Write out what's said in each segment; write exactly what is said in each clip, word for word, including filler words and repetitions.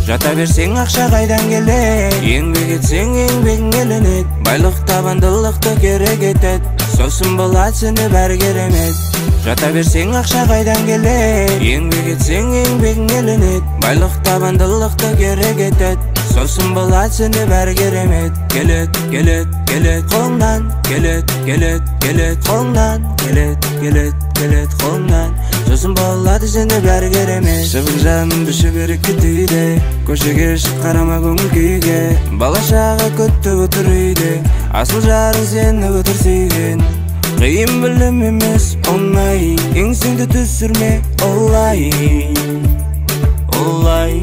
Жата берсең акча кайдан келет, еңбек этсең еңбегиң эленет, байлык табандылыкты керек этет, сосын болот сени баары керемет. Жата берсең акча кайдан келет, еңбек этсең еңбегиң эленет, байлык табандылыкты керек этет, сосын болот сени баары керемет. Келет, келет, келет колуңдан, келет, келет, келет колуңдан, келет, келет, келет колуңдан, сосын болот сени баары керемет. Шыбык жаным düşүп эрикти тийде, көшөгө чык карама көңүл күйгө, бала чага көттүп отур үйдө, асыл жарың сени өтөр сүйгөн. Кыйын билем эмес оңай, эңсеңди түшүрмө олай, олай.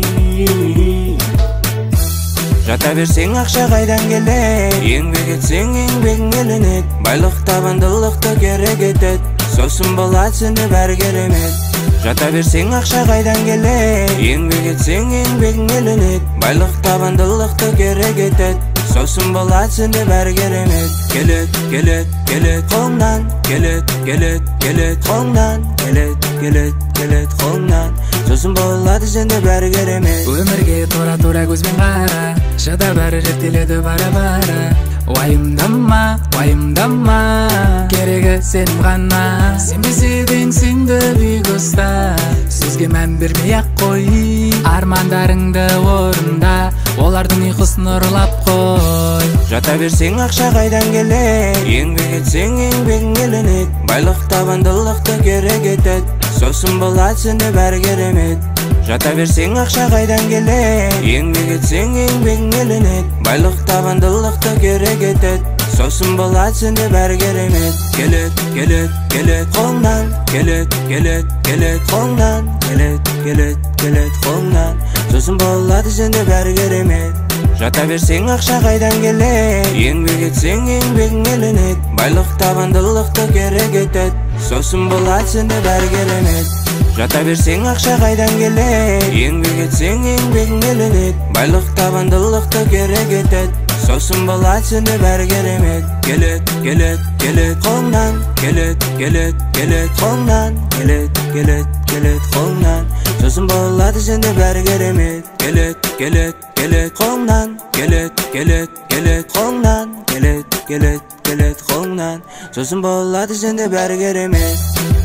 Жата берсең акча кайдан келет, еңбек этсең еңбегиң эленет, байлык табандылыкты керек этет, сосын болот сени баары керемет. Жата берсең акча кайдан келет, еңбек этсең еңбегиң эленет, байлык табандылыкты керек этет, сосын болот сени баары керемет. Келет, келет, келет колуңдан, келет, келет, келет колуңдан, келет, келет, келет колуңдан, сосын болот сени баары керемет. Өмүргө туура-туура көзбен кара, шыда баары реттеледі бара-бара. Уайымдама, уайымдама, керегі сенің ғана. Сен беседің сенді бүйік ұста, сөзге мән бермей ақ қой. Армандарыңды орында, олардың ұйқысын ұрлап қой. Жата берсең акча кайдан келет, еңбек этсең еңбегиң эленет, байлык табандылыкты керек этет, сосын болот сени баары керемет. Жата берсең акча кайдан келет, еңбек этсең еңбегиң эленет, байлык табандылыкты керек этет, сосын болот сени баары керемет. Келет, келет, келет колуңдан, келет, келет, келет колуңдан, келет, келет, келет колуңдан, сосын болот сени баары керемет. Жата берсең акча кайдан келет, еңбек этсең еңбегиң эленет, байлык табандылыкты керек этет, сосын болот сени баары керемет. Жата берсең акча кайдан келет, еңбек этсең еңбегиң эленет, байлык табандылыкты керек этет, сосын болот сени баары керемет. Келет, келет, келет колуңдан, келет, келет, келет колуңдан, келет, келет, келет колуңдан, сосын болот сени баары керемет. Келет, келет, келет колуңдан, келет, келет, келет колуңдан, келет, келет, келет колуңдан, сосын болот сени баары керемет.